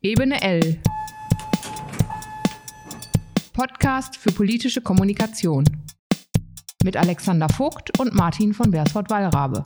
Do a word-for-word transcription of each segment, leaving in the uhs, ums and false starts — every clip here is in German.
Ebene L. Podcast für politische Kommunikation. Mit Alexander Vogt und Martin von Bersford-Wallrabe.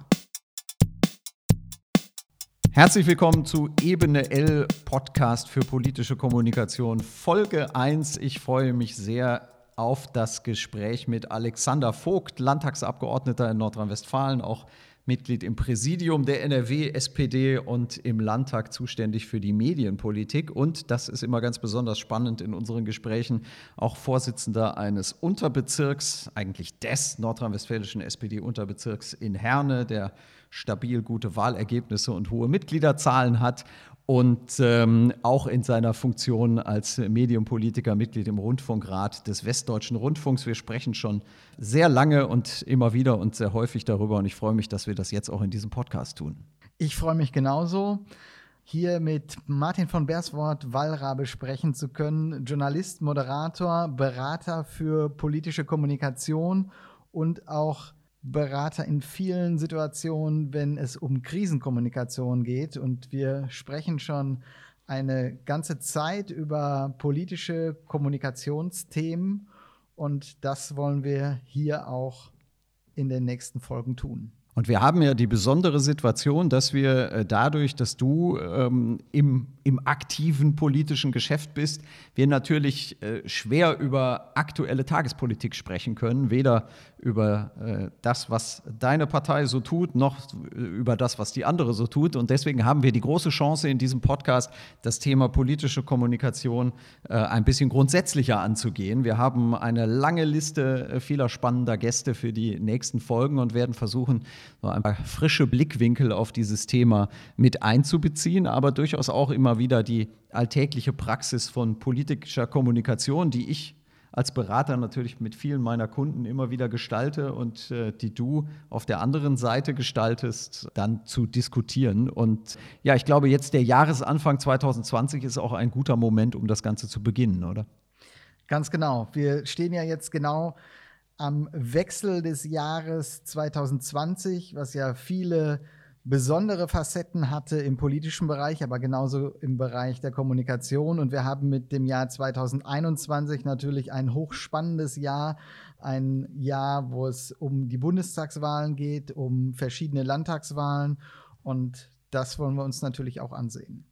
Herzlich willkommen zu Ebene L, Podcast für politische Kommunikation, Folge eins. Ich freue mich sehr auf das Gespräch mit Alexander Vogt, Landtagsabgeordneter in Nordrhein-Westfalen, auch Mitglied im Präsidium der N R W-S P D und im Landtag zuständig für die Medienpolitik. Und, das ist immer ganz besonders spannend in unseren Gesprächen, auch Vorsitzender eines Unterbezirks, eigentlich des nordrhein-westfälischen S P D-Unterbezirks in Herne, der stabil gute Wahlergebnisse und hohe Mitgliederzahlen hat. Und ähm, auch in seiner Funktion als Medienpolitiker Mitglied im Rundfunkrat des Westdeutschen Rundfunks. Wir sprechen schon sehr lange und immer wieder und sehr häufig darüber. Und ich freue mich, dass wir das jetzt auch in diesem Podcast tun. Ich freue mich genauso, hier mit Martin von Bersford-Wallrabe sprechen zu können. Journalist, Moderator, Berater für politische Kommunikation und auch Berater in vielen Situationen, wenn es um Krisenkommunikation geht. Und wir sprechen schon eine ganze Zeit über politische Kommunikationsthemen. Und das wollen wir hier auch in den nächsten Folgen tun. Und wir haben ja die besondere Situation, dass wir äh, dadurch, dass du ähm, im, im aktiven politischen Geschäft bist, wir natürlich äh, schwer über aktuelle Tagespolitik sprechen können. Weder über äh, das, was deine Partei so tut, noch über das, was die andere so tut. Und deswegen haben wir die große Chance in diesem Podcast, das Thema politische Kommunikation äh, ein bisschen grundsätzlicher anzugehen. Wir haben eine lange Liste äh, vieler spannender Gäste für die nächsten Folgen und werden versuchen, so ein paar frische Blickwinkel auf dieses Thema mit einzubeziehen, aber durchaus auch immer wieder die alltägliche Praxis von politischer Kommunikation, die ich als Berater natürlich mit vielen meiner Kunden immer wieder gestalte und äh, die du auf der anderen Seite gestaltest, dann zu diskutieren. Und ja, ich glaube, jetzt der Jahresanfang zwanzig zwanzig ist auch ein guter Moment, um das Ganze zu beginnen, oder? Ganz genau. Wir stehen ja jetzt genau am Wechsel des Jahres zwanzig zwanzig, was ja viele besondere Facetten hatte im politischen Bereich, aber genauso im Bereich der Kommunikation. Und wir haben mit dem Jahr zwanzig einundzwanzig natürlich ein hochspannendes Jahr, ein Jahr, wo es um die Bundestagswahlen geht, um verschiedene Landtagswahlen. Und das wollen wir uns natürlich auch ansehen.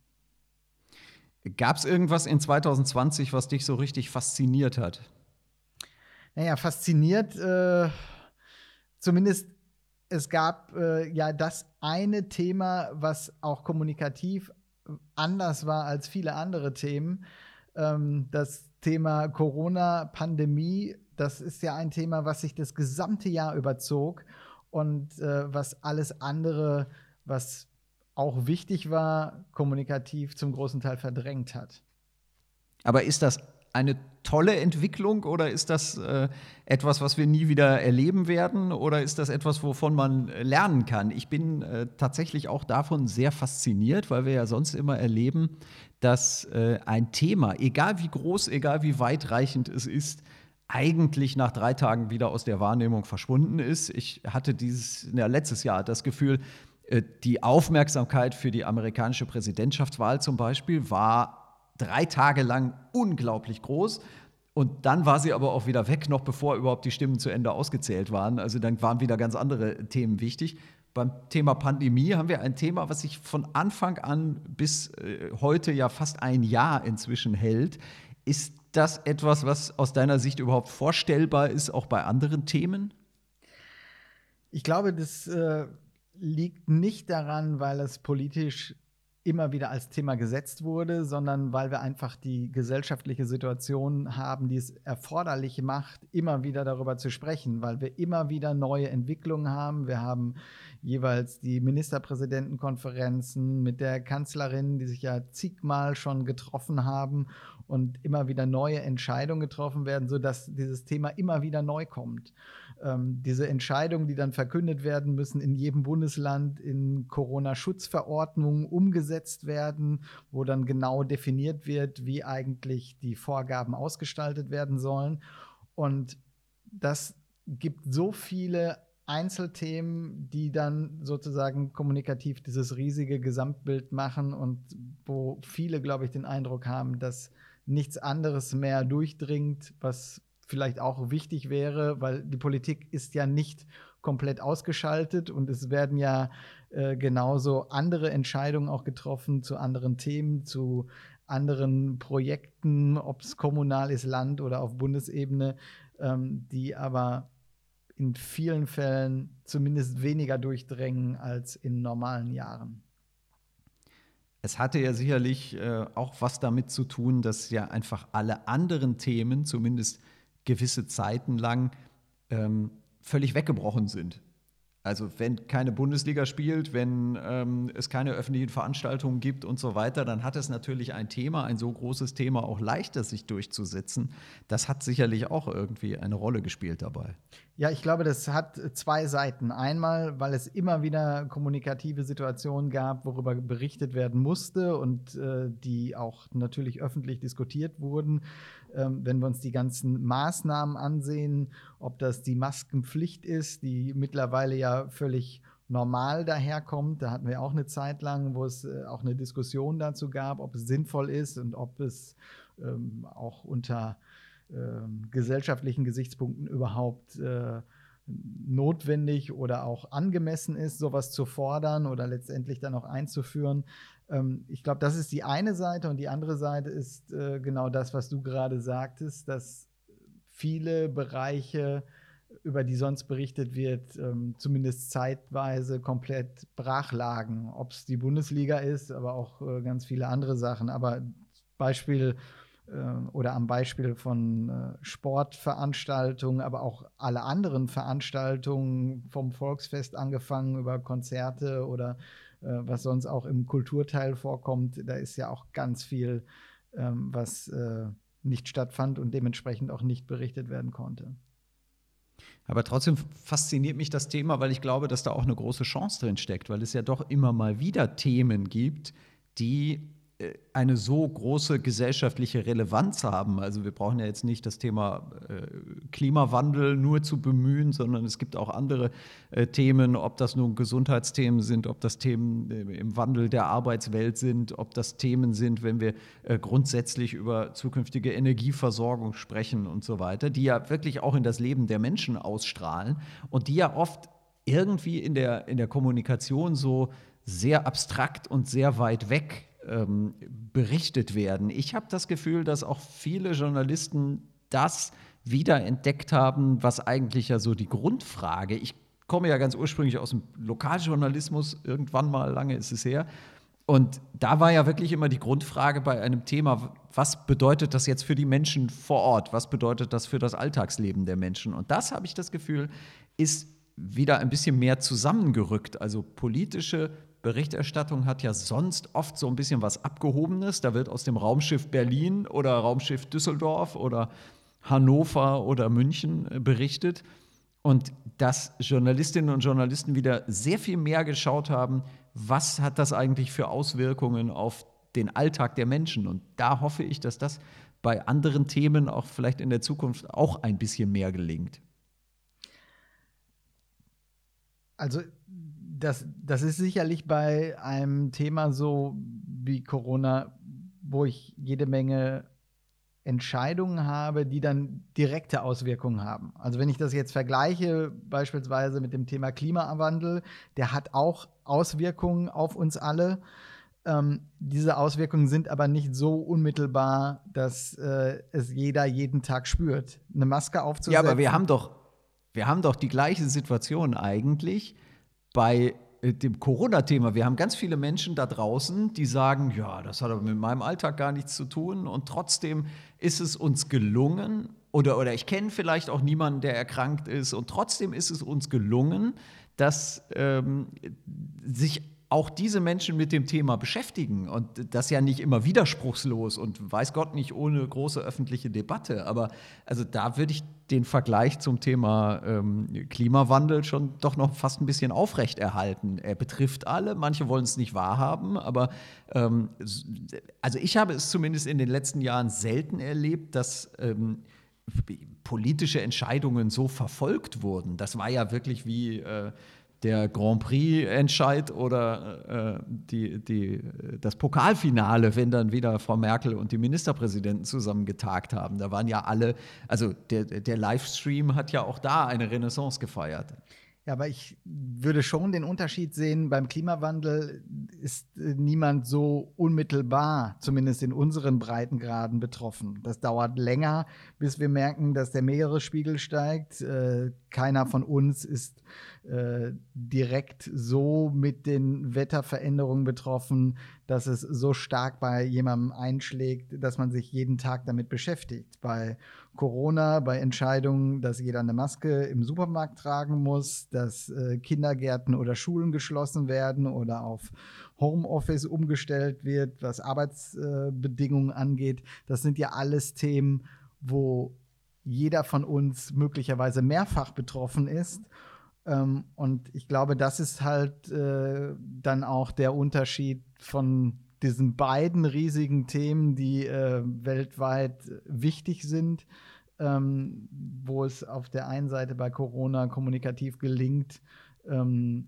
Gab es irgendwas in zwanzig zwanzig, was dich so richtig fasziniert hat? Naja, fasziniert, äh, zumindest es gab äh, ja das eine Thema, was auch kommunikativ anders war als viele andere Themen. Ähm, das Thema Corona-Pandemie, das ist ja ein Thema, was sich das gesamte Jahr überzog und äh, was alles andere, was auch wichtig war, kommunikativ zum großen Teil verdrängt hat. Aber ist das eine tolle Entwicklung oder ist das äh, etwas, was wir nie wieder erleben werden oder ist das etwas, wovon man lernen kann? Ich bin äh, tatsächlich auch davon sehr fasziniert, weil wir ja sonst immer erleben, dass äh, ein Thema, egal wie groß, egal wie weitreichend es ist, eigentlich nach drei Tagen wieder aus der Wahrnehmung verschwunden ist. Ich hatte dieses, ja, letztes Jahr das Gefühl, äh, die Aufmerksamkeit für die amerikanische Präsidentschaftswahl zum Beispiel war drei Tage lang unglaublich groß und dann war sie aber auch wieder weg, noch bevor überhaupt die Stimmen zu Ende ausgezählt waren. Also dann waren wieder ganz andere Themen wichtig. Beim Thema Pandemie haben wir ein Thema, was sich von Anfang an bis äh, heute ja fast ein Jahr inzwischen hält. Ist das etwas, was aus deiner Sicht überhaupt vorstellbar ist, auch bei anderen Themen? Ich glaube, das äh, liegt nicht daran, weil es politisch immer wieder als Thema gesetzt wurde, sondern weil wir einfach die gesellschaftliche Situation haben, die es erforderlich macht, immer wieder darüber zu sprechen, weil wir immer wieder neue Entwicklungen haben. Wir haben jeweils die Ministerpräsidentenkonferenzen mit der Kanzlerin, die sich ja zigmal schon getroffen haben und immer wieder neue Entscheidungen getroffen werden, sodass dieses Thema immer wieder neu kommt. Ähm, diese Entscheidungen, die dann verkündet werden, müssen in jedem Bundesland in Corona-Schutzverordnungen umgesetzt werden, wo dann genau definiert wird, wie eigentlich die Vorgaben ausgestaltet werden sollen. Und das gibt so viele Einzelthemen, die dann sozusagen kommunikativ dieses riesige Gesamtbild machen und wo viele, glaube ich, den Eindruck haben, dass nichts anderes mehr durchdringt, was vielleicht auch wichtig wäre, weil die Politik ist ja nicht komplett ausgeschaltet und es werden ja äh, genauso andere Entscheidungen auch getroffen zu anderen Themen, zu anderen Projekten, ob es kommunal ist, Land oder auf Bundesebene, ähm, die aber in vielen Fällen zumindest weniger durchdrängen als in normalen Jahren. Es hatte ja sicherlich äh, auch was damit zu tun, dass ja einfach alle anderen Themen, zumindest gewisse Zeiten lang, ähm, völlig weggebrochen sind. Also wenn keine Bundesliga spielt, wenn ähm, es keine öffentlichen Veranstaltungen gibt und so weiter, dann hat es natürlich ein Thema, ein so großes Thema auch leichter, sich durchzusetzen. Das hat sicherlich auch irgendwie eine Rolle gespielt dabei. Ja, ich glaube, das hat zwei Seiten. Einmal, weil es immer wieder kommunikative Situationen gab, worüber berichtet werden musste und äh, die auch natürlich öffentlich diskutiert wurden. Ähm, wenn wir uns die ganzen Maßnahmen ansehen, ob das die Maskenpflicht ist, die mittlerweile ja völlig normal daherkommt. Da hatten wir auch eine Zeit lang, wo es äh, auch eine Diskussion dazu gab, ob es sinnvoll ist und ob es ähm, auch unter äh, gesellschaftlichen Gesichtspunkten überhaupt äh, notwendig oder auch angemessen ist, sowas zu fordern oder letztendlich dann auch einzuführen. Ähm, ich glaube, das ist die eine Seite und die andere Seite ist äh, genau das, was du gerade sagtest, dass viele Bereiche, über die sonst berichtet wird, ähm, zumindest zeitweise komplett brach lagen. Ob es die Bundesliga ist, aber auch äh, ganz viele andere Sachen. Aber Beispiel äh, oder am Beispiel von äh, Sportveranstaltungen, aber auch alle anderen Veranstaltungen, vom Volksfest angefangen über Konzerte oder äh, was sonst auch im Kulturteil vorkommt, da ist ja auch ganz viel, ähm, was äh, nicht stattfand und dementsprechend auch nicht berichtet werden konnte. Aber trotzdem fasziniert mich das Thema, weil ich glaube, dass da auch eine große Chance drin steckt, weil es ja doch immer mal wieder Themen gibt, die eine so große gesellschaftliche Relevanz haben. Also wir brauchen ja jetzt nicht das Thema äh, Klimawandel nur zu bemühen, sondern es gibt auch andere äh, Themen, ob das nun Gesundheitsthemen sind, ob das Themen äh, im Wandel der Arbeitswelt sind, ob das Themen sind, wenn wir äh, grundsätzlich über zukünftige Energieversorgung sprechen und so weiter, die ja wirklich auch in das Leben der Menschen ausstrahlen und die ja oft irgendwie in der, in der Kommunikation so sehr abstrakt und sehr weit weg ähm, berichtet werden. Ich habe das Gefühl, dass auch viele Journalisten das wiederentdeckt haben, was eigentlich ja so die Grundfrage, ich komme ja ganz ursprünglich aus dem Lokaljournalismus, irgendwann mal, lange ist es her, und da war ja wirklich immer die Grundfrage bei einem Thema, was bedeutet das jetzt für die Menschen vor Ort, was bedeutet das für das Alltagsleben der Menschen? Und das, habe ich das Gefühl, ist wieder ein bisschen mehr zusammengerückt. Also politische Berichterstattung hat ja sonst oft so ein bisschen was Abgehobenes. Da wird aus dem Raumschiff Berlin oder Raumschiff Düsseldorf oder Hannover oder München berichtet. Und dass Journalistinnen und Journalisten wieder sehr viel mehr geschaut haben, was hat das eigentlich für Auswirkungen auf den Alltag der Menschen. Und da hoffe ich, dass das bei anderen Themen auch vielleicht in der Zukunft auch ein bisschen mehr gelingt. Also das, das ist sicherlich bei einem Thema so wie Corona, wo ich jede Menge Entscheidungen habe, die dann direkte Auswirkungen haben. Also wenn ich das jetzt vergleiche, beispielsweise mit dem Thema Klimawandel, der hat auch Auswirkungen auf uns alle. Ähm, diese Auswirkungen sind aber nicht so unmittelbar, dass äh, es jeder jeden Tag spürt. Eine Maske aufzusetzen. Ja, aber wir haben doch, wir haben doch die gleiche Situation eigentlich bei dem Corona-Thema. Wir haben ganz viele Menschen da draußen, die sagen, ja, das hat aber mit meinem Alltag gar nichts zu tun. Und trotzdem ist es uns gelungen, oder, oder ich kenne vielleicht auch niemanden, der erkrankt ist, und trotzdem ist es uns gelungen, dass ähm, sich auch diese Menschen mit dem Thema beschäftigen. Und das ja nicht immer widerspruchslos und weiß Gott nicht ohne große öffentliche Debatte. Aber also da würde ich den Vergleich zum Thema ähm, Klimawandel schon doch noch fast ein bisschen aufrechterhalten. Er betrifft alle, manche wollen es nicht wahrhaben, aber ähm, also ich habe es zumindest in den letzten Jahren selten erlebt, dass ähm, politische Entscheidungen so verfolgt wurden. Das war ja wirklich wie äh, der Grand Prix-Entscheid oder äh, die, die, das Pokalfinale, wenn dann wieder Frau Merkel und die Ministerpräsidenten zusammen getagt haben. Da waren ja alle, also der, der Livestream hat ja auch da eine Renaissance gefeiert. Ja, aber ich würde schon den Unterschied sehen, beim Klimawandel ist niemand so unmittelbar, zumindest in unseren Breitengraden, betroffen. Das dauert länger, bis wir merken, dass der Meeresspiegel steigt. Äh, keiner von uns ist äh, direkt so mit den Wetterveränderungen betroffen, dass es so stark bei jemandem einschlägt, dass man sich jeden Tag damit beschäftigt. Bei Corona, bei Entscheidungen, dass jeder eine Maske im Supermarkt tragen muss, dass äh, Kindergärten oder Schulen geschlossen werden oder auf Homeoffice umgestellt wird, was Arbeitsbedingungen äh, angeht. Das sind ja alles Themen, wo jeder von uns möglicherweise mehrfach betroffen ist. Ähm, und ich glaube, das ist halt äh, dann auch der Unterschied von diesen beiden riesigen Themen, die äh, weltweit wichtig sind, ähm, wo es auf der einen Seite bei Corona kommunikativ gelingt, ähm,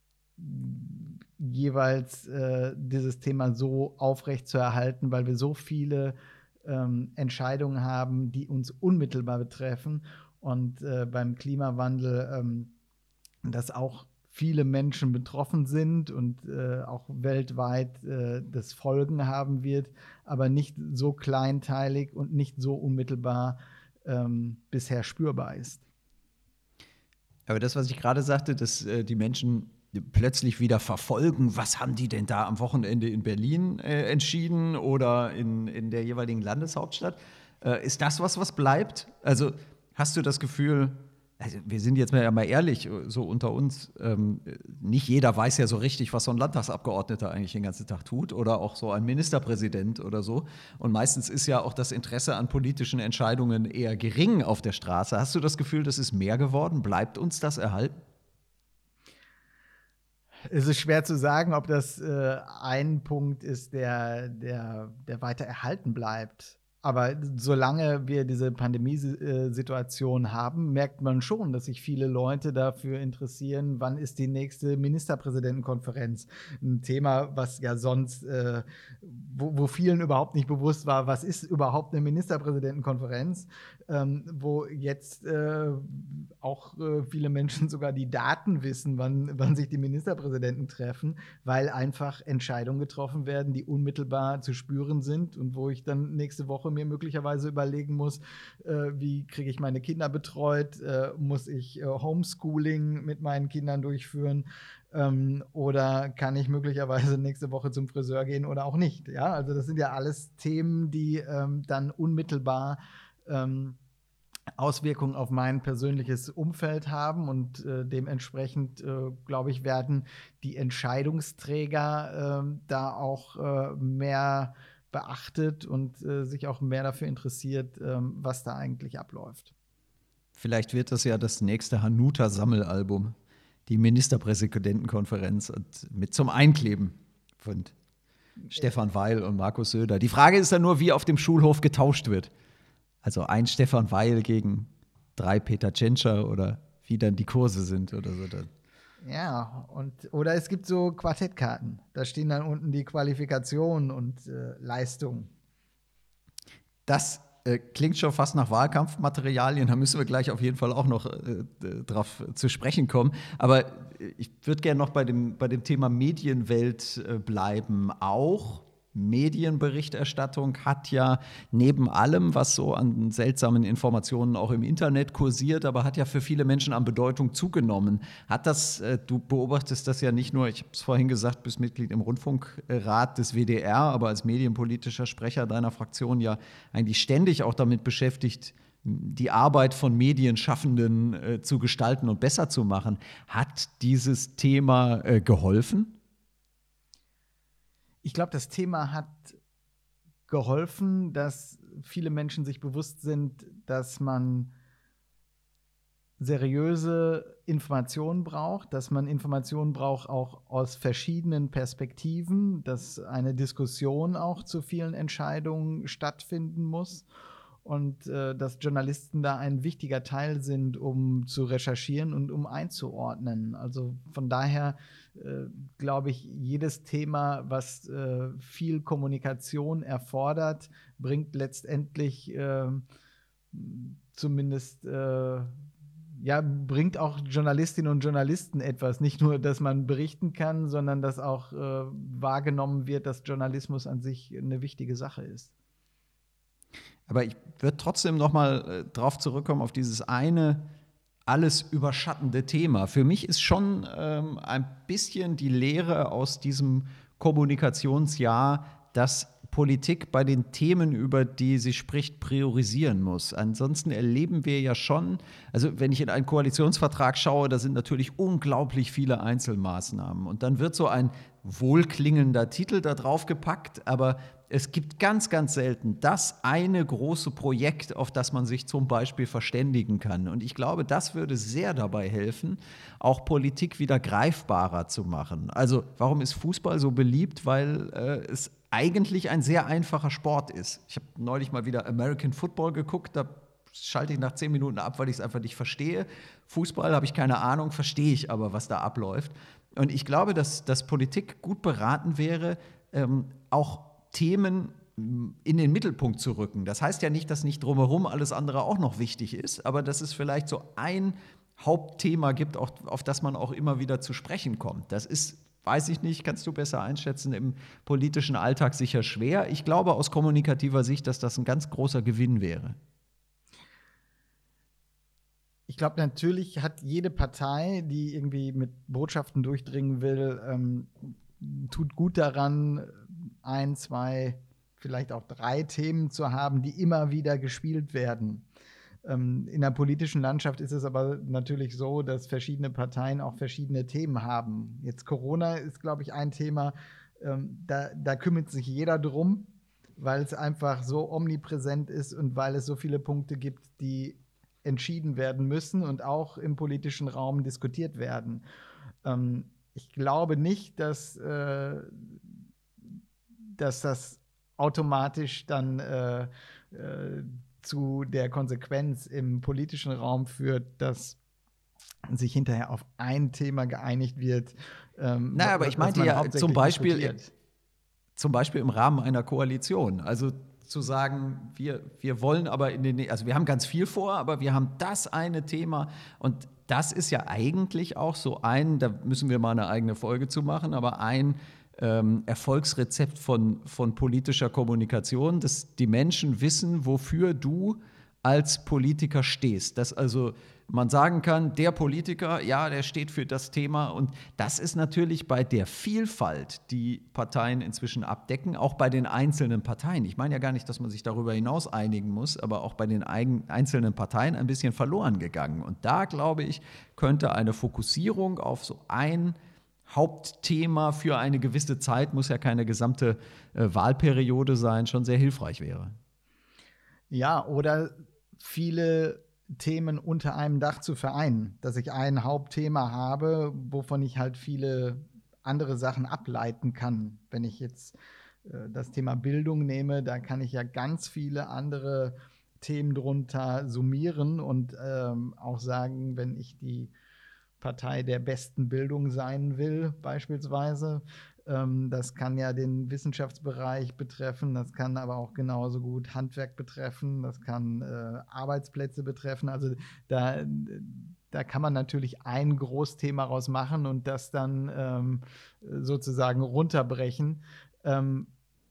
jeweils äh, dieses Thema so aufrecht zu erhalten, weil wir so viele ähm, Entscheidungen haben, die uns unmittelbar betreffen und äh, beim Klimawandel ähm, das auch viele Menschen betroffen sind und äh, auch weltweit äh, das Folgen haben wird, aber nicht so kleinteilig und nicht so unmittelbar ähm, bisher spürbar ist. Aber das, was ich gerade sagte, dass äh, die Menschen plötzlich wieder verfolgen, was haben die denn da am Wochenende in Berlin äh, entschieden oder in, in der jeweiligen Landeshauptstadt, äh, ist das was, was bleibt? Also hast du das Gefühl, also wir sind jetzt mal, ja mal ehrlich, so unter uns, ähm, nicht jeder weiß ja so richtig, was so ein Landtagsabgeordneter eigentlich den ganzen Tag tut oder auch so ein Ministerpräsident oder so. Und meistens ist ja auch das Interesse an politischen Entscheidungen eher gering auf der Straße. Hast du das Gefühl, das ist mehr geworden? Bleibt uns das erhalten? Es ist schwer zu sagen, ob das äh, ein Punkt ist, der, der, der weiter erhalten bleibt. Aber solange wir diese Pandemiesituation haben, merkt man schon, dass sich viele Leute dafür interessieren, wann ist die nächste Ministerpräsidentenkonferenz. Ein Thema, was ja sonst, äh, wo, wo vielen überhaupt nicht bewusst war, was ist überhaupt eine Ministerpräsidentenkonferenz, ähm, wo jetzt äh, auch äh, viele Menschen sogar die Daten wissen, wann, wann sich die Ministerpräsidenten treffen, weil einfach Entscheidungen getroffen werden, die unmittelbar zu spüren sind und wo ich dann nächste Woche mir möglicherweise überlegen muss, äh, wie kriege ich meine Kinder betreut, äh, muss ich äh, Homeschooling mit meinen Kindern durchführen ähm, oder kann ich möglicherweise nächste Woche zum Friseur gehen oder auch nicht. Ja? Also das sind ja alles Themen, die ähm, dann unmittelbar ähm, Auswirkungen auf mein persönliches Umfeld haben und äh, dementsprechend, äh, glaube ich, werden die Entscheidungsträger äh, da auch äh, mehr beachtet und äh, sich auch mehr dafür interessiert, ähm, was da eigentlich abläuft. Vielleicht wird das ja das nächste Hanuta-Sammelalbum, die Ministerpräsidentenkonferenz und mit zum Einkleben von Stefan Weil und Markus Söder. Die Frage ist dann nur, wie auf dem Schulhof getauscht wird. Also ein Stefan Weil gegen drei Peter Tschentscher oder wie dann die Kurse sind oder so. Ja, und oder es gibt so Quartettkarten. Da stehen dann unten die Qualifikationen und äh, Leistungen. Das äh, klingt schon fast nach Wahlkampfmaterialien. Da müssen wir gleich auf jeden Fall auch noch äh, drauf zu sprechen kommen. Aber ich würde gerne noch bei dem, bei dem Thema Medienwelt äh, bleiben. Auch Medienberichterstattung hat ja neben allem, was so an seltsamen Informationen auch im Internet kursiert, aber hat ja für viele Menschen an Bedeutung zugenommen. Hat das, äh, du beobachtest das ja nicht nur, ich habe es vorhin gesagt, bist Mitglied im Rundfunkrat des W D R, aber als medienpolitischer Sprecher deiner Fraktion ja eigentlich ständig auch damit beschäftigt, die Arbeit von Medienschaffenden äh, zu gestalten und besser zu machen. Hat dieses Thema äh, geholfen? Ich glaube, das Thema hat geholfen, dass viele Menschen sich bewusst sind, dass man seriöse Informationen braucht, dass man Informationen braucht auch aus verschiedenen Perspektiven, dass eine Diskussion auch zu vielen Entscheidungen stattfinden muss und äh, dass Journalisten da ein wichtiger Teil sind, um zu recherchieren und um einzuordnen. Also von daher äh, glaube ich, jedes Thema, was äh, viel Kommunikation erfordert, bringt letztendlich äh, zumindest äh, ja, bringt auch Journalistinnen und Journalisten etwas. Nicht nur, dass man berichten kann, sondern dass auch äh, wahrgenommen wird, dass Journalismus an sich eine wichtige Sache ist. Aber ich würde trotzdem noch mal äh, drauf zurückkommen, auf dieses eine alles überschattende Thema. Für mich ist schon ähm, ein bisschen die Lehre aus diesem Kommunikationsjahr, dass Politik bei den Themen, über die sie spricht, priorisieren muss. Ansonsten erleben wir ja schon, also wenn ich in einen Koalitionsvertrag schaue, da sind natürlich unglaublich viele Einzelmaßnahmen. Und dann wird so ein wohlklingender Titel da drauf gepackt, aber es gibt ganz, ganz selten das eine große Projekt, auf das man sich zum Beispiel verständigen kann. Und ich glaube, das würde sehr dabei helfen, auch Politik wieder greifbarer zu machen. Also warum ist Fußball so beliebt? Weil äh, es eigentlich ein sehr einfacher Sport ist. Ich habe neulich mal wieder American Football geguckt, da schalte ich nach zehn Minuten ab, weil ich es einfach nicht verstehe. Fußball habe ich keine Ahnung, verstehe ich aber, was da abläuft. Und ich glaube, dass, dass Politik gut beraten wäre, ähm, auch Themen in den Mittelpunkt zu rücken. Das heißt ja nicht, dass nicht drumherum alles andere auch noch wichtig ist, aber dass es vielleicht so ein Hauptthema gibt, auch, auf das man auch immer wieder zu sprechen kommt. Das ist, weiß ich nicht, kannst du besser einschätzen, im politischen Alltag sicher schwer. Ich glaube aus kommunikativer Sicht, dass das ein ganz großer Gewinn wäre. Ich glaube, natürlich hat jede Partei, die irgendwie mit Botschaften durchdringen will, ähm, tut gut daran, ein, zwei, vielleicht auch drei Themen zu haben, die immer wieder gespielt werden. Ähm, in der politischen Landschaft ist es aber natürlich so, dass verschiedene Parteien auch verschiedene Themen haben. Jetzt Corona ist, glaube ich, ein Thema, ähm, da, da kümmert sich jeder drum, weil es einfach so omnipräsent ist und weil es so viele Punkte gibt, die entschieden werden müssen und auch im politischen Raum diskutiert werden. Ähm, ich glaube nicht, dass, äh, dass das automatisch dann äh, äh, zu der Konsequenz im politischen Raum führt, dass sich hinterher auf ein Thema geeinigt wird. Ähm, naja, aber ich meinte ja zum Beispiel, zum Beispiel im Rahmen einer Koalition. Also zu sagen, wir, wir wollen aber in den, also wir haben ganz viel vor, aber wir haben das eine Thema und das ist ja eigentlich auch so ein, da müssen wir mal eine eigene Folge zu machen, aber ein ähm, Erfolgsrezept von, von politischer Kommunikation, dass die Menschen wissen, wofür du als Politiker stehst. Dass also man sagen kann, der Politiker, ja, der steht für das Thema. Und das ist natürlich bei der Vielfalt, die Parteien inzwischen abdecken, auch bei den einzelnen Parteien. Ich meine ja gar nicht, dass man sich darüber hinaus einigen muss, aber auch bei den einzelnen Parteien ein bisschen verloren gegangen. Und da, glaube ich, könnte eine Fokussierung auf so ein Hauptthema für eine gewisse Zeit, muss ja keine gesamte äh, Wahlperiode sein, schon sehr hilfreich wäre. Ja, oder viele Themen unter einem Dach zu vereinen, dass ich ein Hauptthema habe, wovon ich halt viele andere Sachen ableiten kann. Wenn ich jetzt äh, das Thema Bildung nehme, da kann ich ja ganz viele andere Themen drunter summieren und ähm, auch sagen, wenn ich die Partei der besten Bildung sein will, beispielsweise, das kann ja den Wissenschaftsbereich betreffen, das kann aber auch genauso gut Handwerk betreffen, das kann äh, Arbeitsplätze betreffen. Also da, da kann man natürlich ein Großthema raus machen und das dann ähm, sozusagen runterbrechen. Ähm,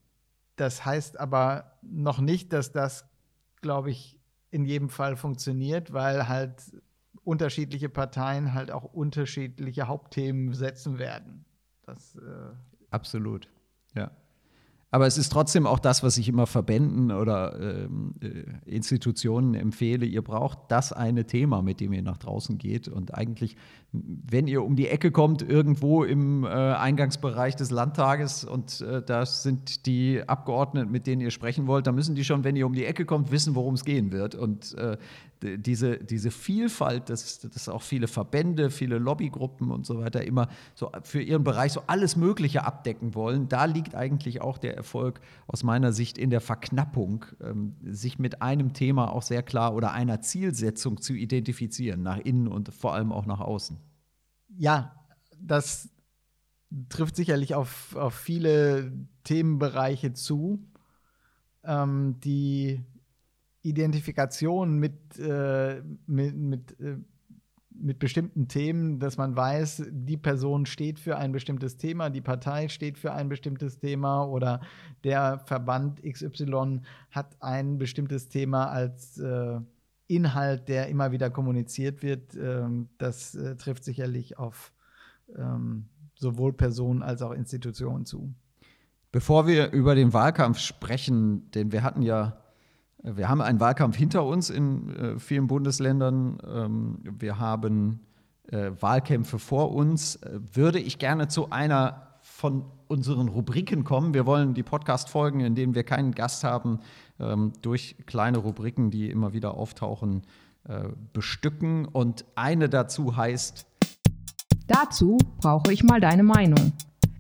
das heißt aber noch nicht, dass das, glaube ich, in jedem Fall funktioniert, weil halt unterschiedliche Parteien halt auch unterschiedliche Hauptthemen setzen werden. Das, äh Absolut, ja. Aber es ist trotzdem auch das, was ich immer Verbänden oder ähm, äh, Institutionen empfehle. Ihr braucht das eine Thema, mit dem ihr nach draußen geht. Und eigentlich, wenn ihr um die Ecke kommt, irgendwo im äh, Eingangsbereich des Landtages und äh, das sind die Abgeordneten, mit denen ihr sprechen wollt, dann müssen die schon, wenn ihr um die Ecke kommt, wissen, worum es gehen wird. Und äh, diese, diese Vielfalt, dass, dass auch viele Verbände, viele Lobbygruppen und so weiter immer so für ihren Bereich so alles Mögliche abdecken wollen, da liegt eigentlich auch der Erfolg aus meiner Sicht in der Verknappung, ähm, sich mit einem Thema auch sehr klar oder einer Zielsetzung zu identifizieren, nach innen und vor allem auch nach außen. Ja, das trifft sicherlich auf, auf viele Themenbereiche zu. Ähm, die Identifikation mit, äh, mit, mit, äh, mit bestimmten Themen, dass man weiß, die Person steht für ein bestimmtes Thema, die Partei steht für ein bestimmtes Thema oder der Verband X Y hat ein bestimmtes Thema als äh, Inhalt, der immer wieder kommuniziert wird. Ähm, das äh, trifft sicherlich auf ähm, sowohl Personen als auch Institutionen zu. Bevor wir über den Wahlkampf sprechen, denn wir hatten ja, wir haben einen Wahlkampf hinter uns in äh, vielen Bundesländern, ähm, wir haben äh, Wahlkämpfe vor uns, äh, würde ich gerne zu einer von unseren Rubriken kommen. Wir wollen die Podcast-Folgen, in denen wir keinen Gast haben, ähm, durch kleine Rubriken, die immer wieder auftauchen, äh, bestücken. Und eine dazu heißt: Dazu brauche ich mal deine Meinung.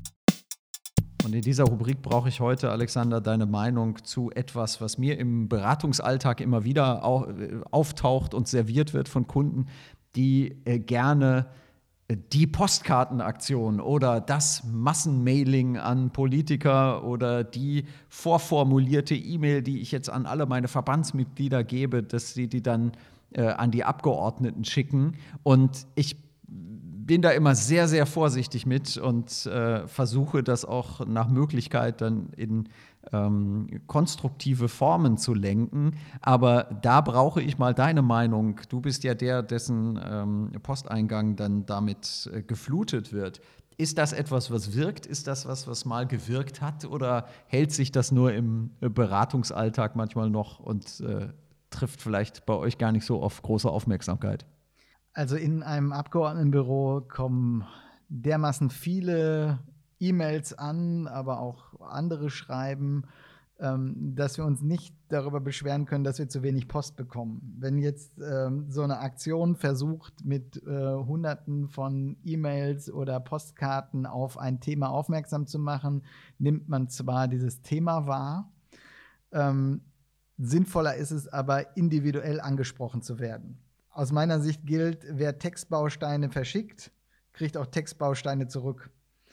Und in dieser Rubrik brauche ich heute, Alexander, deine Meinung zu etwas, was mir im Beratungsalltag immer wieder auftaucht und serviert wird von Kunden, die gerne die Postkartenaktion oder das Massenmailing an Politiker oder die vorformulierte E-Mail, die ich jetzt an alle meine Verbandsmitglieder gebe, dass sie die dann äh, an die Abgeordneten schicken. Und ich bin da immer sehr, sehr vorsichtig mit und äh, versuche das auch nach Möglichkeit dann in ähm, konstruktive Formen zu lenken. Aber da brauche ich mal deine Meinung. Du bist ja der, dessen ähm, Posteingang dann damit äh, geflutet wird. Ist das etwas, was wirkt? Ist das was, was mal gewirkt hat? Oder hält sich das nur im äh, Beratungsalltag manchmal noch und äh, trifft vielleicht bei euch gar nicht so auf große Aufmerksamkeit? Also in einem Abgeordnetenbüro kommen dermaßen viele E-Mails an, aber auch andere Schreiben, ähm, dass wir uns nicht darüber beschweren können, dass wir zu wenig Post bekommen. Wenn jetzt ähm, so eine Aktion versucht, mit äh, Hunderten von E-Mails oder Postkarten auf ein Thema aufmerksam zu machen, nimmt man zwar dieses Thema wahr, ähm, sinnvoller ist es aber, individuell angesprochen zu werden. Aus meiner Sicht gilt, wer Textbausteine verschickt, kriegt auch Textbausteine zurück.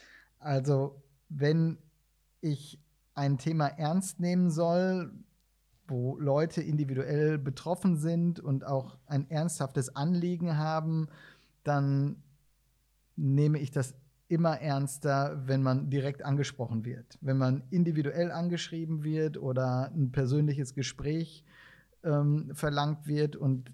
Also wenn ich ein Thema ernst nehmen soll, wo Leute individuell betroffen sind und auch ein ernsthaftes Anliegen haben, dann nehme ich das immer ernster, wenn man direkt angesprochen wird. Wenn man individuell angeschrieben wird oder ein persönliches Gespräch ähm, verlangt wird und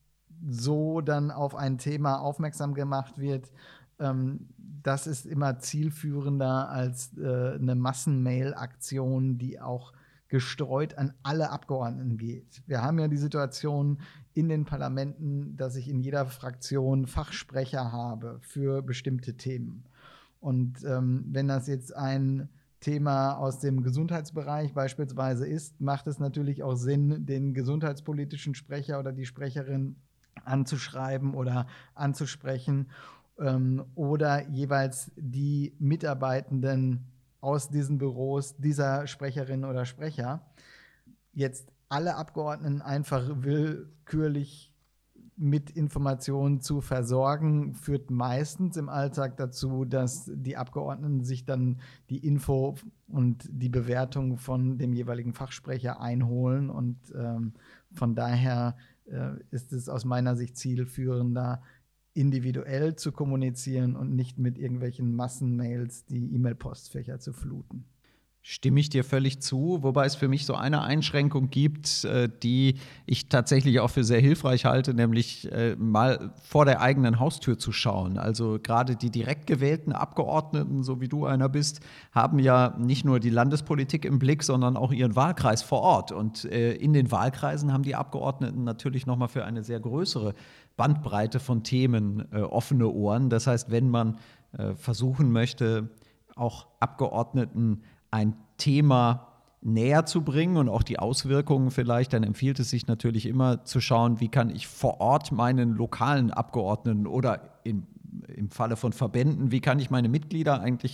so dann auf ein Thema aufmerksam gemacht wird, ähm, das ist immer zielführender als äh, eine Massenmail-Aktion, die auch gestreut an alle Abgeordneten geht. Wir haben ja die Situation in den Parlamenten, dass ich in jeder Fraktion Fachsprecher habe für bestimmte Themen. Und ähm, wenn das jetzt ein Thema aus dem Gesundheitsbereich beispielsweise ist, macht es natürlich auch Sinn, den gesundheitspolitischen Sprecher oder die Sprecherin anzuschreiben oder anzusprechen ähm, oder jeweils die Mitarbeitenden aus diesen Büros dieser Sprecherin oder Sprecher. Jetzt alle Abgeordneten einfach willkürlich mit Informationen zu versorgen, führt meistens im Alltag dazu, dass die Abgeordneten sich dann die Info und die Bewertung von dem jeweiligen Fachsprecher einholen und ähm, von daher äh, ist es aus meiner Sicht zielführender, individuell zu kommunizieren und nicht mit irgendwelchen Massenmails die E-Mail-Postfächer zu fluten. Stimme ich dir völlig zu, wobei es für mich so eine Einschränkung gibt, die ich tatsächlich auch für sehr hilfreich halte, nämlich mal vor der eigenen Haustür zu schauen. Also gerade die direkt gewählten Abgeordneten, so wie du einer bist, haben ja nicht nur die Landespolitik im Blick, sondern auch ihren Wahlkreis vor Ort. Und in den Wahlkreisen haben die Abgeordneten natürlich noch mal für eine sehr größere Bandbreite von Themen offene Ohren. Das heißt, wenn man versuchen möchte, auch Abgeordneten ein Thema näher zu bringen und auch die Auswirkungen vielleicht, dann empfiehlt es sich natürlich immer zu schauen, wie kann ich vor Ort meinen lokalen Abgeordneten oder im, im Falle von Verbänden, wie kann ich meine Mitglieder eigentlich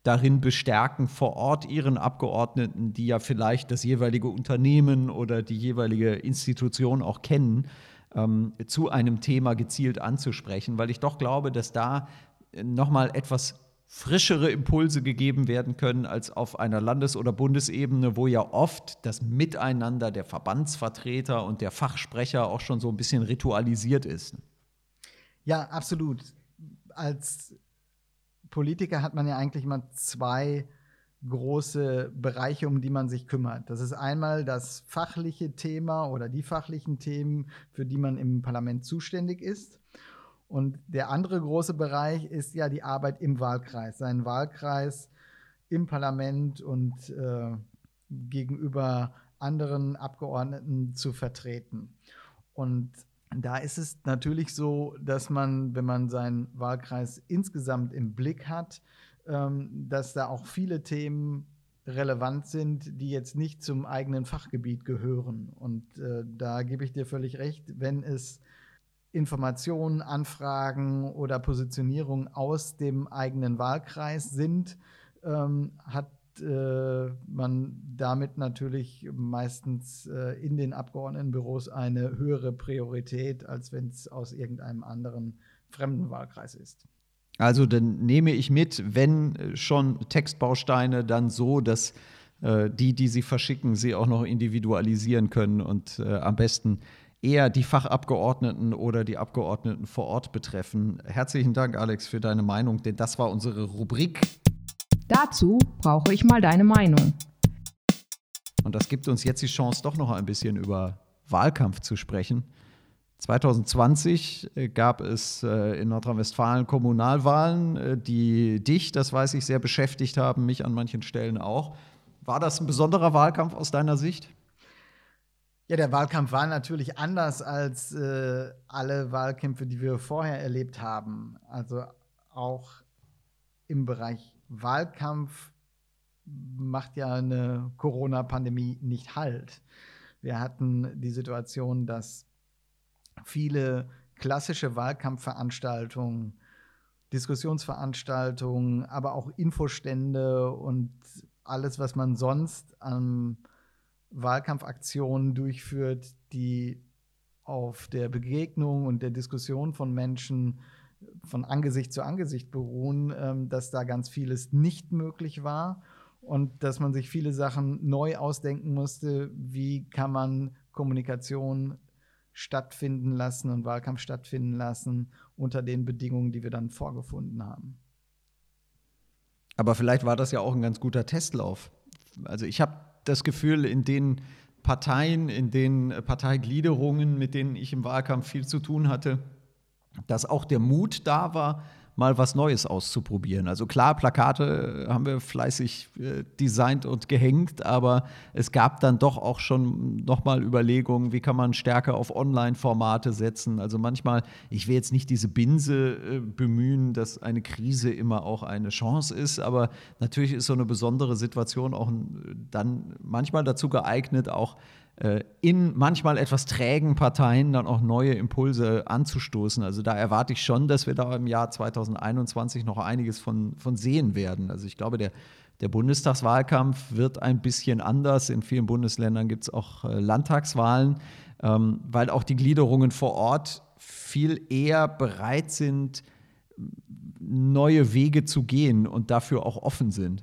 darin bestärken, vor Ort ihren Abgeordneten, die ja vielleicht das jeweilige Unternehmen oder die jeweilige Institution auch kennen, ähm, zu einem Thema gezielt anzusprechen, weil ich doch glaube, dass da nochmal etwas frischere Impulse gegeben werden können als auf einer Landes- oder Bundesebene, wo ja oft das Miteinander der Verbandsvertreter und der Fachsprecher auch schon so ein bisschen ritualisiert ist. Ja, absolut. Als Politiker hat man ja eigentlich mal zwei große Bereiche, um die man sich kümmert. Das ist einmal das fachliche Thema oder die fachlichen Themen, für die man im Parlament zuständig ist. Und der andere große Bereich ist ja die Arbeit im Wahlkreis, seinen Wahlkreis im Parlament und äh, gegenüber anderen Abgeordneten zu vertreten. Und da ist es natürlich so, dass man, wenn man seinen Wahlkreis insgesamt im Blick hat, ähm, dass da auch viele Themen relevant sind, die jetzt nicht zum eigenen Fachgebiet gehören. Und äh, da gebe ich dir völlig recht, wenn es Informationen, Anfragen oder Positionierungen aus dem eigenen Wahlkreis sind, ähm, hat äh, man damit natürlich meistens äh, in den Abgeordnetenbüros eine höhere Priorität, als wenn es aus irgendeinem anderen fremden Wahlkreis ist. Also dann nehme ich mit, wenn schon Textbausteine, dann so, dass äh, die, die sie verschicken, sie auch noch individualisieren können und äh, am besten eher die Fachabgeordneten oder die Abgeordneten vor Ort betreffen. Herzlichen Dank, Alex, für deine Meinung, denn das war unsere Rubrik. Dazu brauche ich mal deine Meinung. Und das gibt uns jetzt die Chance, doch noch ein bisschen über Wahlkampf zu sprechen. zwanzig zwanzig gab es in Nordrhein-Westfalen Kommunalwahlen, die dich, das weiß ich, sehr beschäftigt haben, mich an manchen Stellen auch. War das ein besonderer Wahlkampf aus deiner Sicht? Ja, der Wahlkampf war natürlich anders als äh, alle Wahlkämpfe, die wir vorher erlebt haben. Also auch im Bereich Wahlkampf macht ja eine Corona-Pandemie nicht Halt. Wir hatten die Situation, dass viele klassische Wahlkampfveranstaltungen, Diskussionsveranstaltungen, aber auch Infostände und alles, was man sonst an Wahlkampfaktionen durchführt, die auf der Begegnung und der Diskussion von Menschen von Angesicht zu Angesicht beruhen, ähm, dass da ganz vieles nicht möglich war und dass man sich viele Sachen neu ausdenken musste. Wie kann man Kommunikation stattfinden lassen und Wahlkampf stattfinden lassen unter den Bedingungen, die wir dann vorgefunden haben. Aber vielleicht war das ja auch ein ganz guter Testlauf. Also ich habe das Gefühl, in den Parteien, in den Parteigliederungen, mit denen ich im Wahlkampf viel zu tun hatte, dass auch der Mut da war, mal was Neues auszuprobieren. Also klar, Plakate haben wir fleißig äh, designt und gehängt, aber es gab dann doch auch schon nochmal Überlegungen, wie kann man stärker auf Online-Formate setzen. Also manchmal, ich will jetzt nicht diese Binse äh, bemühen, dass eine Krise immer auch eine Chance ist, aber natürlich ist so eine besondere Situation auch dann manchmal dazu geeignet, auch in manchmal etwas trägen Parteien dann auch neue Impulse anzustoßen. Also da erwarte ich schon, dass wir da im Jahr zwanzig einundzwanzig noch einiges von, von sehen werden. Also ich glaube, der, der Bundestagswahlkampf wird ein bisschen anders. In vielen Bundesländern gibt es auch äh, Landtagswahlen, ähm, weil auch die Gliederungen vor Ort viel eher bereit sind, neue Wege zu gehen und dafür auch offen sind.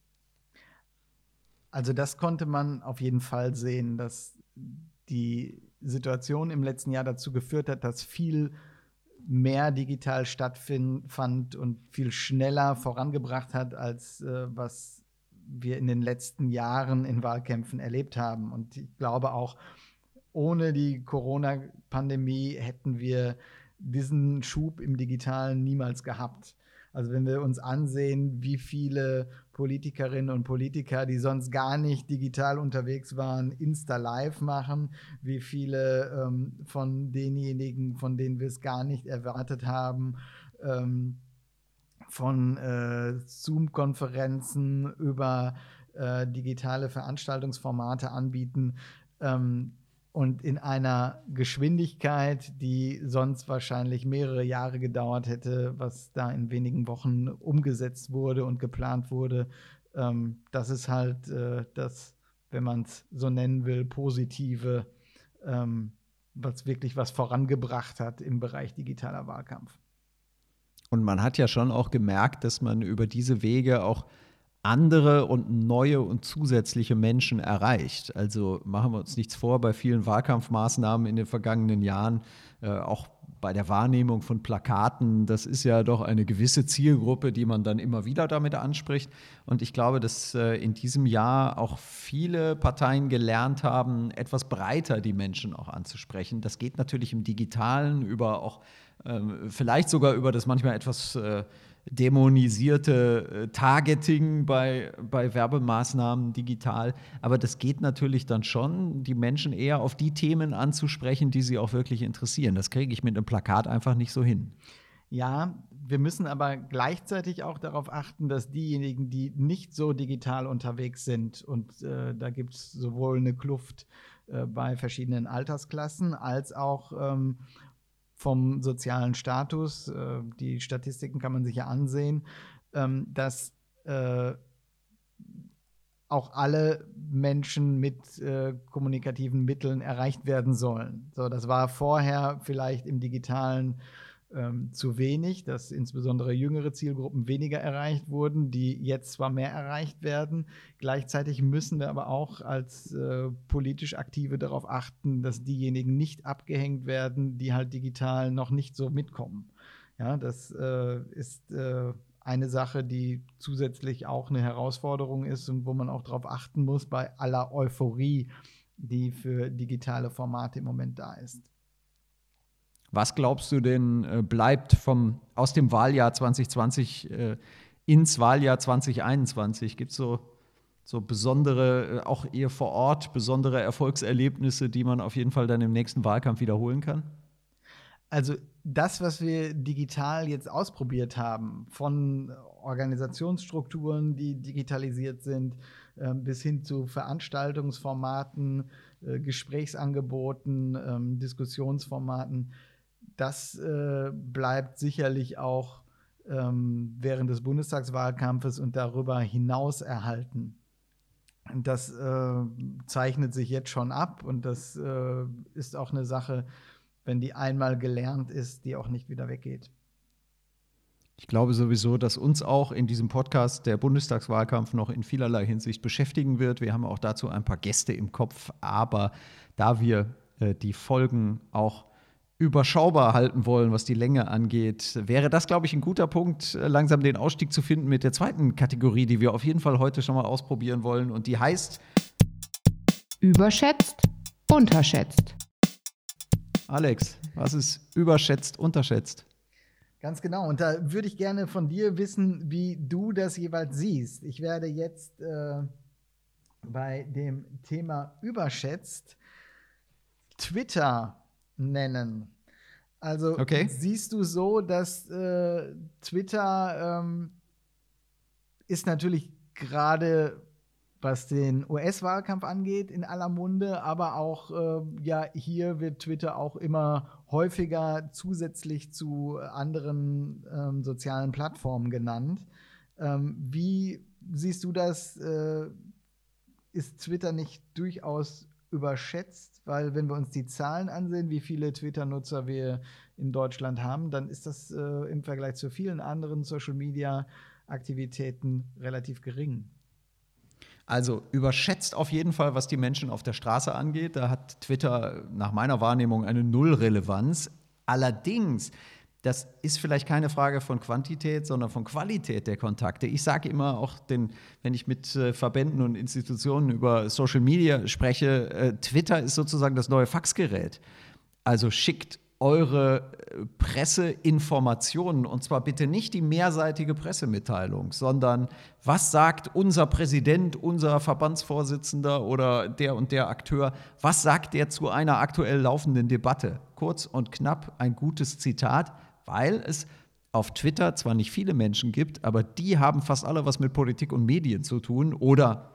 Also das konnte man auf jeden Fall sehen, dass die Situation im letzten Jahr dazu geführt hat, dass viel mehr digital stattfand und viel schneller vorangebracht hat, als äh, was wir in den letzten Jahren in Wahlkämpfen erlebt haben. Und ich glaube auch, ohne die Corona-Pandemie hätten wir diesen Schub im Digitalen niemals gehabt. Also wenn wir uns ansehen, wie viele Politikerinnen und Politiker, die sonst gar nicht digital unterwegs waren, Insta-Live machen, wie viele ähm, von denjenigen, von denen wir es gar nicht erwartet haben, ähm, von äh, Zoom-Konferenzen über äh, digitale Veranstaltungsformate anbieten. Ähm, und in einer Geschwindigkeit, die sonst wahrscheinlich mehrere Jahre gedauert hätte, was da in wenigen Wochen umgesetzt wurde und geplant wurde. Ähm, das ist halt äh, das, wenn man es so nennen will, Positive, ähm, was wirklich was vorangebracht hat im Bereich digitaler Wahlkampf. Und man hat ja schon auch gemerkt, dass man über diese Wege auch andere und neue und zusätzliche Menschen erreicht. Also machen wir uns nichts vor, bei vielen Wahlkampfmaßnahmen in den vergangenen Jahren, äh, auch bei der Wahrnehmung von Plakaten, das ist ja doch eine gewisse Zielgruppe, die man dann immer wieder damit anspricht. Und ich glaube, dass äh, in diesem Jahr auch viele Parteien gelernt haben, etwas breiter die Menschen auch anzusprechen. Das geht natürlich im Digitalen über auch ähm, vielleicht sogar über das manchmal etwas äh, dämonisierte äh, Targeting bei, bei Werbemaßnahmen digital. Aber das geht natürlich dann schon, die Menschen eher auf die Themen anzusprechen, die sie auch wirklich interessieren. Das kriege ich mit einem Plakat einfach nicht so hin. Ja, wir müssen aber gleichzeitig auch darauf achten, dass diejenigen, die nicht so digital unterwegs sind, und äh, da gibt es sowohl eine Kluft äh, bei verschiedenen Altersklassen als auch ähm, vom sozialen Status, äh, die Statistiken kann man sich ja ansehen, ähm, dass äh, auch alle Menschen mit äh, kommunikativen Mitteln erreicht werden sollen. So, das war vorher vielleicht im Digitalen ähm, zu wenig, dass insbesondere jüngere Zielgruppen weniger erreicht wurden, die jetzt zwar mehr erreicht werden. Gleichzeitig müssen wir aber auch als äh, politisch Aktive darauf achten, dass diejenigen nicht abgehängt werden, die halt digital noch nicht so mitkommen. Ja, das äh, ist äh, eine Sache, die zusätzlich auch eine Herausforderung ist und wo man auch darauf achten muss bei aller Euphorie, die für digitale Formate im Moment da ist. Was glaubst du denn äh, bleibt vom, aus dem Wahljahr zwanzig zwanzig äh, ins Wahljahr zwanzig einundzwanzig? Gibt es so, so besondere, äh, auch eher vor Ort, besondere Erfolgserlebnisse, die man auf jeden Fall dann im nächsten Wahlkampf wiederholen kann? Also das, was wir digital jetzt ausprobiert haben, von Organisationsstrukturen, die digitalisiert sind, äh, bis hin zu Veranstaltungsformaten, äh, Gesprächsangeboten, äh, Diskussionsformaten, das äh, bleibt sicherlich auch ähm, während des Bundestagswahlkampfes und darüber hinaus erhalten. Das äh, zeichnet sich jetzt schon ab und das äh, ist auch eine Sache, wenn die einmal gelernt ist, die auch nicht wieder weggeht. Ich glaube sowieso, dass uns auch in diesem Podcast der Bundestagswahlkampf noch in vielerlei Hinsicht beschäftigen wird. Wir haben auch dazu ein paar Gäste im Kopf, aber da wir äh, die Folgen auch überschaubar halten wollen, was die Länge angeht, wäre das, glaube ich, ein guter Punkt, äh, langsam den Ausstieg zu finden mit der zweiten Kategorie, die wir auf jeden Fall heute schon mal ausprobieren wollen, und die heißt Überschätzt, unterschätzt. Alex, was ist überschätzt, unterschätzt? Ganz genau. Und da würde ich gerne von dir wissen, wie du das jeweils siehst. Ich werde jetzt äh, bei dem Thema überschätzt Twitter nennen. Also okay. Siehst du so, dass äh, Twitter ähm, ist natürlich gerade, was den U S-Wahlkampf angeht, in aller Munde, aber auch äh, ja, hier wird Twitter auch immer häufiger zusätzlich zu anderen ähm, sozialen Plattformen genannt. Ähm, wie siehst du das? Äh, ist Twitter nicht durchaus überschätzt? Weil wenn wir uns die Zahlen ansehen, wie viele Twitter-Nutzer wir in Deutschland haben, dann ist das äh, im Vergleich zu vielen anderen Social-Media-Aktivitäten relativ gering. Also überschätzt auf jeden Fall, was die Menschen auf der Straße angeht. Da hat Twitter nach meiner Wahrnehmung eine Nullrelevanz. Allerdings, das ist vielleicht keine Frage von Quantität, sondern von Qualität der Kontakte. Ich sage immer auch, den, wenn ich mit äh, Verbänden und Institutionen über Social Media spreche, äh, Twitter ist sozusagen das neue Faxgerät. Also schickt eure Presseinformationen, und zwar bitte nicht die mehrseitige Pressemitteilung, sondern was sagt unser Präsident, unser Verbandsvorsitzender oder der und der Akteur, was sagt der zu einer aktuell laufenden Debatte? Kurz und knapp ein gutes Zitat, weil es auf Twitter zwar nicht viele Menschen gibt, aber die haben fast alle was mit Politik und Medien zu tun oder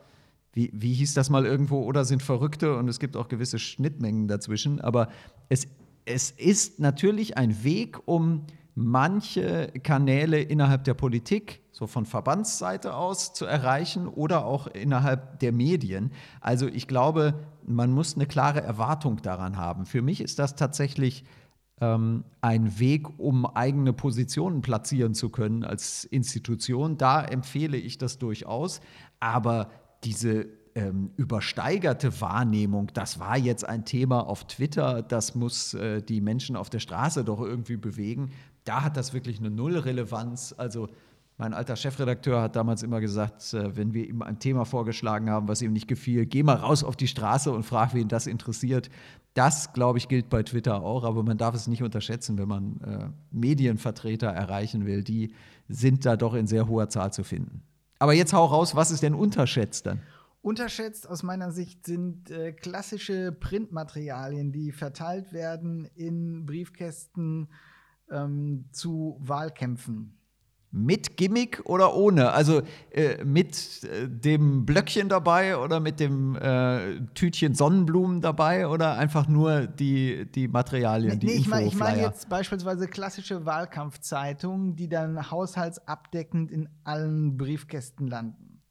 wie, wie hieß das mal irgendwo, oder sind Verrückte und es gibt auch gewisse Schnittmengen dazwischen. Aber es, es ist natürlich ein Weg, um manche Kanäle innerhalb der Politik, so von Verbandsseite aus, zu erreichen oder auch innerhalb der Medien. Also ich glaube, man muss eine klare Erwartung daran haben. Für mich ist das tatsächlich ähm, ein Weg, um eigene Positionen platzieren zu können als Institution. Da empfehle ich das durchaus. Aber diese ähm, übersteigerte Wahrnehmung, das war jetzt ein Thema auf Twitter, das muss äh, die Menschen auf der Straße doch irgendwie bewegen. Da hat das wirklich eine Nullrelevanz. Also mein alter Chefredakteur hat damals immer gesagt, wenn wir ihm ein Thema vorgeschlagen haben, was ihm nicht gefiel, geh mal raus auf die Straße und frag, wen das interessiert. Das, glaube ich, gilt bei Twitter auch, aber man darf es nicht unterschätzen, wenn man äh, Medienvertreter erreichen will. Die sind da doch in sehr hoher Zahl zu finden. Aber jetzt hau raus, was ist denn unterschätzt dann? Unterschätzt aus meiner Sicht sind äh, klassische Printmaterialien, die verteilt werden in Briefkästen ähm, zu Wahlkämpfen. Mit Gimmick oder ohne? Also äh, mit äh, dem Blöckchen dabei oder mit dem äh, Tütchen Sonnenblumen dabei oder einfach nur die, die Materialien, nee, die nee, ich meine ich mein Infoflyer? jetzt beispielsweise klassische Wahlkampfzeitungen, die dann haushaltsabdeckend in allen Briefkästen landen.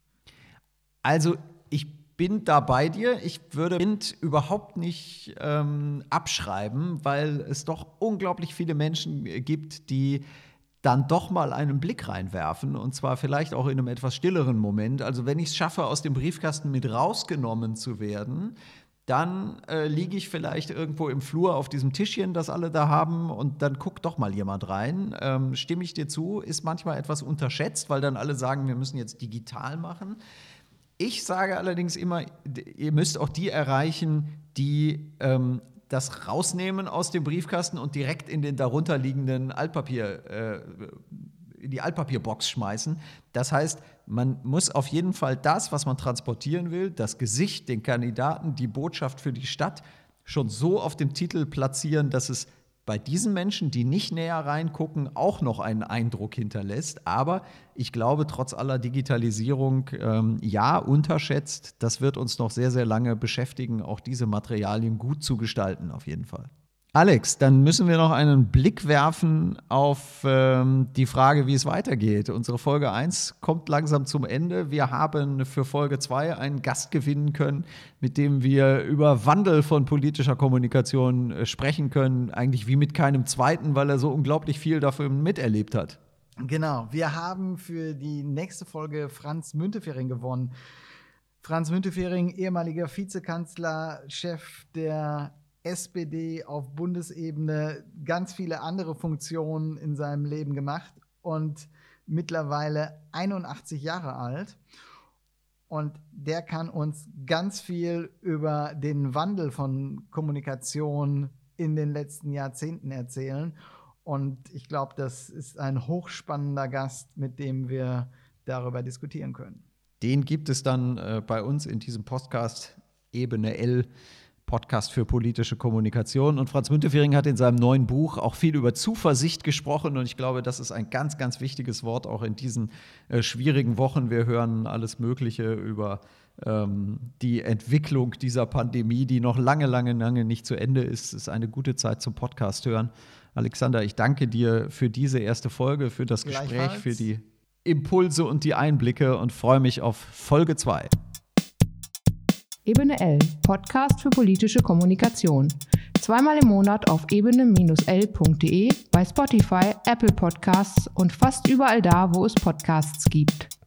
Also ich bin da bei dir. Ich würde Print überhaupt nicht ähm, abschreiben, weil es doch unglaublich viele Menschen gibt, die dann doch mal einen Blick reinwerfen und zwar vielleicht auch in einem etwas stilleren Moment. Also wenn ich es schaffe, aus dem Briefkasten mit rausgenommen zu werden, dann äh, liege ich vielleicht irgendwo im Flur auf diesem Tischchen, das alle da haben, und dann guckt doch mal jemand rein. Ähm, stimme ich dir zu, ist manchmal etwas unterschätzt, weil dann alle sagen, wir müssen jetzt digital machen. Ich sage allerdings immer, ihr müsst auch die erreichen, die ähm, das rausnehmen aus dem Briefkasten und direkt in den darunterliegenden Altpapier, äh, in die Altpapierbox schmeißen. Das heißt, man muss auf jeden Fall das, was man transportieren will, das Gesicht, den Kandidaten, die Botschaft für die Stadt, schon so auf dem Titel platzieren, dass es bei diesen Menschen, die nicht näher reingucken, auch noch einen Eindruck hinterlässt. Aber ich glaube, trotz aller Digitalisierung, ähm, ja, unterschätzt, das wird uns noch sehr, sehr lange beschäftigen, auch diese Materialien gut zu gestalten, auf jeden Fall. Alex, dann müssen wir noch einen Blick werfen auf ähm, die Frage, wie es weitergeht. Unsere Folge eins kommt langsam zum Ende. Wir haben für Folge zwei einen Gast gewinnen können, mit dem wir über Wandel von politischer Kommunikation äh, sprechen können. Eigentlich wie mit keinem zweiten, weil er so unglaublich viel davon miterlebt hat. Genau, wir haben für die nächste Folge Franz Müntefering gewonnen. Franz Müntefering, ehemaliger Vizekanzler, Chef der S P D auf Bundesebene, ganz viele andere Funktionen in seinem Leben gemacht und mittlerweile einundachtzig Jahre alt. Und der kann uns ganz viel über den Wandel von Kommunikation in den letzten Jahrzehnten erzählen. Und ich glaube, das ist ein hochspannender Gast, mit dem wir darüber diskutieren können. Den gibt es dann äh, bei uns in diesem Podcast Ebene L, Podcast für politische Kommunikation. Und Franz Müntefering hat in seinem neuen Buch auch viel über Zuversicht gesprochen. Und ich glaube, das ist ein ganz, ganz wichtiges Wort auch in diesen äh, schwierigen Wochen. Wir hören alles Mögliche über ähm, die Entwicklung dieser Pandemie, die noch lange, lange, lange nicht zu Ende ist. Es ist eine gute Zeit zum Podcast hören. Alexander, ich danke dir für diese erste Folge, für das Gespräch, für die Impulse und die Einblicke und freue mich auf Folge zwei. Ebene L, Podcast für politische Kommunikation. Zweimal im Monat auf ebene L punkt de, bei Spotify, Apple Podcasts und fast überall da, wo es Podcasts gibt.